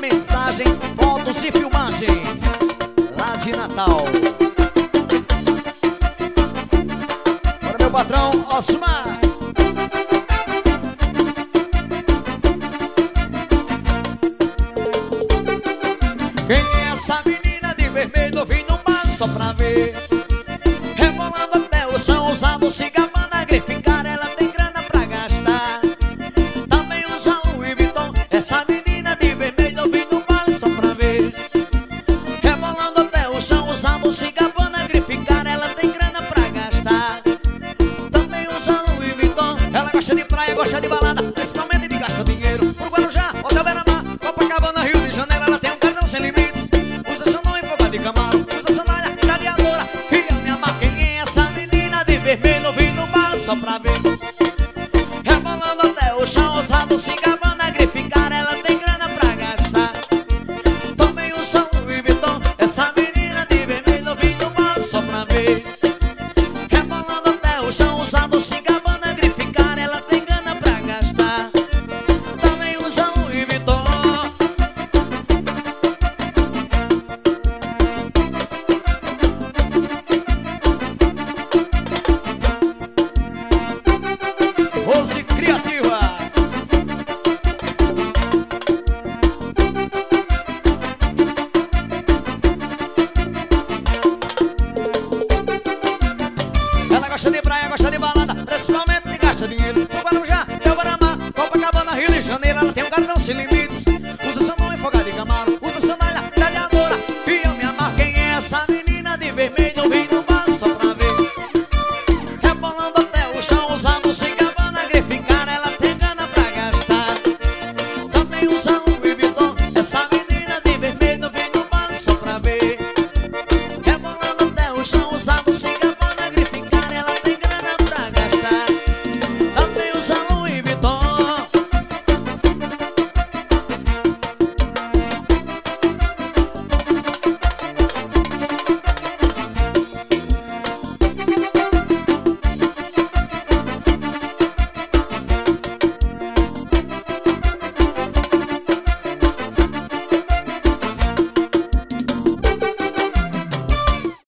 mensagem, fotos e filmagens lá de Natal. Para meu patrão Osmar. Quem é essa menina de vermelho vindo um bar só pra ver? Rebolando até o chão, usando cigabana, grificar, ela tem grana pra gastar. Também usa Louis Vuitton, essa menina de vermelho vindo um bar só pra ver. Rebolando até o chão, usando cigabana, grificar, ela tem grana pra gastar. Também usa Louis Vuitton, ela gosta de praia, gosta de balada, principalmente de gastar dinheiro. Pro Guarujá, Hotel Beira-Mar, Copacabana, Rio de Janeiro, ela tem um cartão sem limites. Usa Xandão e Fogo de Camaro, usa sandália, gladiadora. E a minha marca, quem é essa menina de vermelho vindo bar só pra ver? Rebolando até o chão, usando cigabana, grificar, ela tem grana pra gastar. Também usa Louis Vuitton, essa menina de vermelho vindo bar só pra ver. Rebolando até o chão, usando cigabana, grificar, ela tem grana pra gastar. Também usa Louis Vuitton. Rose Criativa. Ela gosta de praia, gosta de balada, principalmente